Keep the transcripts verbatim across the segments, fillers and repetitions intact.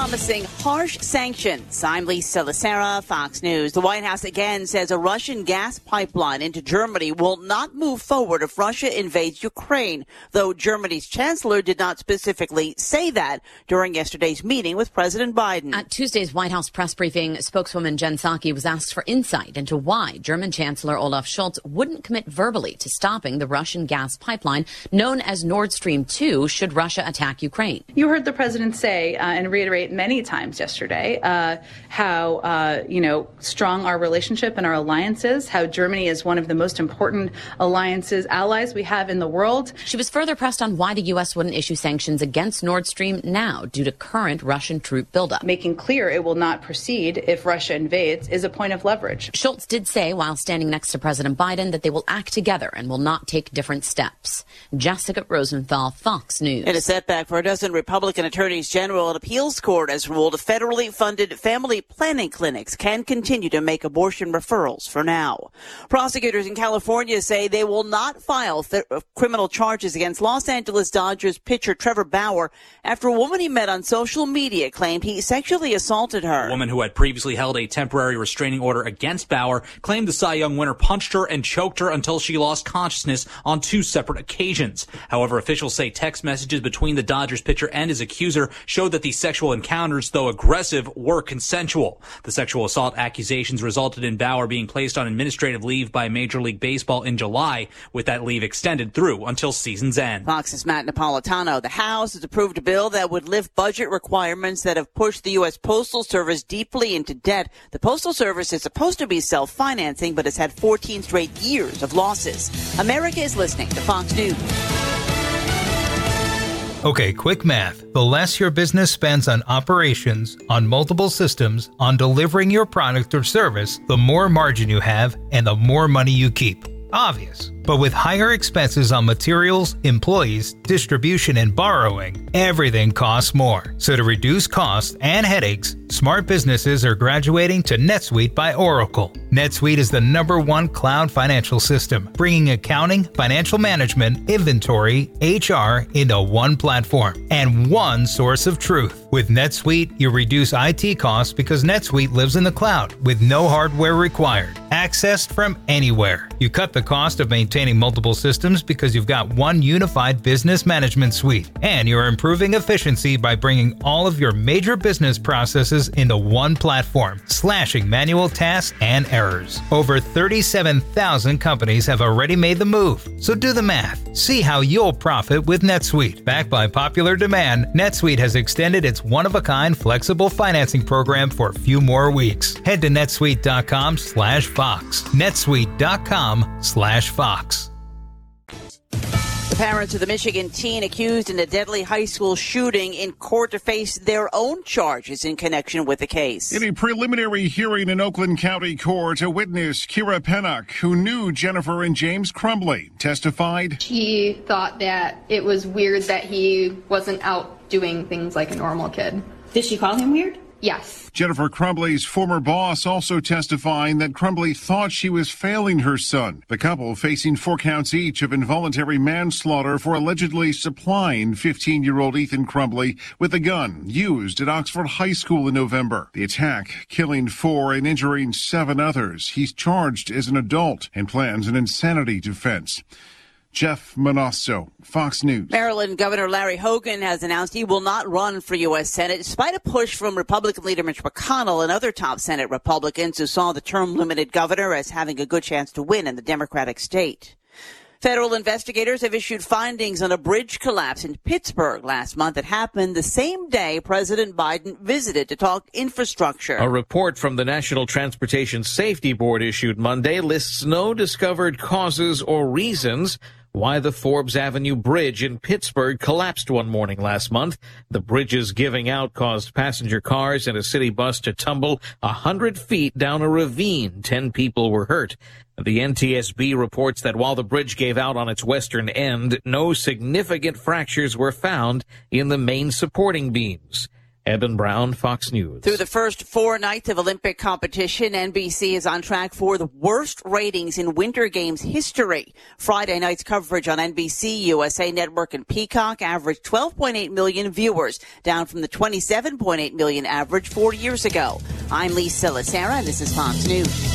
promising harsh sanctions. I'm Lisa Lacera, Fox News. The White House again says a Russian gas pipeline into Germany will not move forward if Russia invades Ukraine, though Germany's chancellor did not specifically say that during yesterday's meeting with President Biden. At Tuesday's White House press briefing, spokeswoman Jen Psaki was asked for insight into why German Chancellor Olaf Scholz wouldn't commit verbally to stopping the Russian gas pipeline known as Nord Stream two should Russia attack Ukraine. You heard the president say uh, and reiterate many times yesterday uh, how, uh, you know, strong our relationship and our alliance is, how Germany is one of the most important alliances, allies we have in the world. She was further pressed on why the U S wouldn't issue sanctions against Nord Stream now due to current Russian troop buildup. Making clear it will not proceed if Russia invades is a point of leverage. Scholz did say while standing next to President Biden that they will act together and will not take different steps. Jessica Rosenthal, Fox News. In a setback for a dozen Republican attorneys general, an appeals court has ruled federally funded family planning clinics can continue to make abortion referrals for now. Prosecutors in California say they will not file th- criminal charges against Los Angeles Dodgers pitcher Trevor Bauer after a woman he met on social media claimed he sexually assaulted her. A woman who had previously held a temporary restraining order against Bauer claimed the Cy Young winner punched her and choked her until she lost consciousness on two separate occasions. However, officials say text messages between the Dodgers pitcher and his accuser showed that the sexual encounters, though aggressive, were consensual. The sexual assault accusations resulted in Bauer being placed on administrative leave by Major League Baseball in July, with that leave extended through until season's end. Fox's Matt Napolitano. The House has approved a bill that would lift budget requirements that have pushed the U S. Postal Service deeply into debt. The Postal Service is supposed to be self-financing, but has had fourteen straight years of losses. America is listening to Fox News. Okay, quick math. The less your business spends on operations, on multiple systems, on delivering your product or service, the more margin you have and the more money you keep. Obvious. But with higher expenses on materials, employees, distribution, and borrowing, everything costs more. So to reduce costs and headaches, smart businesses are graduating to NetSuite by Oracle. NetSuite is the number one cloud financial system, bringing accounting, financial management, inventory, H R into one platform and one source of truth. With NetSuite, you reduce I T costs because NetSuite lives in the cloud with no hardware required, accessed from anywhere. You cut the cost of maintaining multiple systems because you've got one unified business management suite, and you're improving efficiency by bringing all of your major business processes into one platform, slashing manual tasks and errors. Over thirty-seven thousand companies have already made the move, so do the math. See how you'll profit with NetSuite. Backed by popular demand, NetSuite has extended its one-of-a-kind flexible financing program for a few more weeks. Head to netsuite.com slash Fox. netsuite.com slash Fox. The parents of the Michigan teen accused in a deadly high school shooting in court to face their own charges in connection with the case. In a preliminary hearing in Oakland County Court, a witness, Kira Pennock, who knew Jennifer and James Crumbly, testified. She thought that it was weird that he wasn't out doing things like a normal kid. Did she call him weird? Yes. Jennifer Crumbly's former boss also testifying that Crumbly thought she was failing her son. The couple facing four counts each of involuntary manslaughter for allegedly supplying fifteen-year-old Ethan Crumbly with a gun used at Oxford High School in November. The attack killing four and injuring seven others. He's charged as an adult and plans an insanity defense. Jeff Manasso, Fox News. Maryland Governor Larry Hogan has announced he will not run for U S. Senate, despite a push from Republican leader Mitch McConnell and other top Senate Republicans who saw the term-limited governor as having a good chance to win in the Democratic state. Federal investigators have issued findings on a bridge collapse in Pittsburgh last month that happened the same day President Biden visited to talk infrastructure. A report from the National Transportation Safety Board issued Monday lists no discovered causes or reasons why the Forbes Avenue Bridge in Pittsburgh collapsed one morning last month. The bridge's giving out caused passenger cars and a city bus to tumble a hundred feet down a ravine. Ten people were hurt. The N T S B reports that while the bridge gave out on its western end, no significant fractures were found in the main supporting beams. Eben Brown, Fox News. Through the first four nights of Olympic competition, N B C is on track for the worst ratings in Winter Games history. Friday night's coverage on N B C, U S A Network, and Peacock averaged twelve point eight million viewers, down from the twenty-seven point eight million average four years ago. I'm Lisa Lacera, and this is Fox News.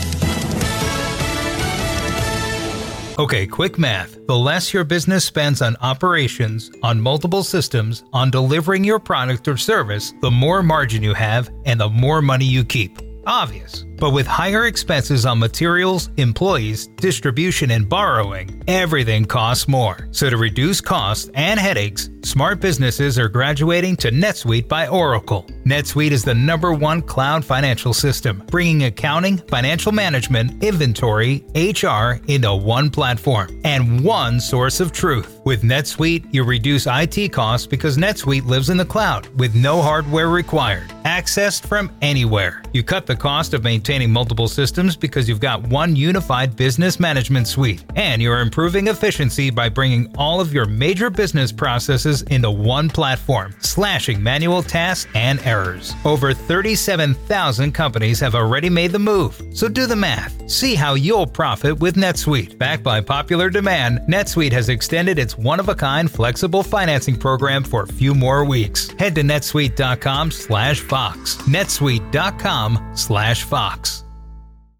Okay, quick math. The less your business spends on operations, on multiple systems, on delivering your product or service, the more margin you have and the more money you keep. Obvious. But with higher expenses on materials, employees, distribution, and borrowing, everything costs more. So to reduce costs and headaches, smart businesses are graduating to NetSuite by Oracle. NetSuite is the number one cloud financial system, bringing accounting, financial management, inventory, H R into one platform and one source of truth. With NetSuite, you reduce I T costs because NetSuite lives in the cloud with no hardware required, accessed from anywhere. You cut the cost of maintaining multiple systems because you've got one unified business management suite, and you're improving efficiency by bringing all of your major business processes into one platform, slashing manual tasks and errors. Over thirty-seven thousand companies have already made the move, so do the math. See how you'll profit with NetSuite. Backed by popular demand, NetSuite has extended its one-of-a-kind flexible financing program for a few more weeks. Head to netsuite.com slash Fox. netsuite.com slash Fox.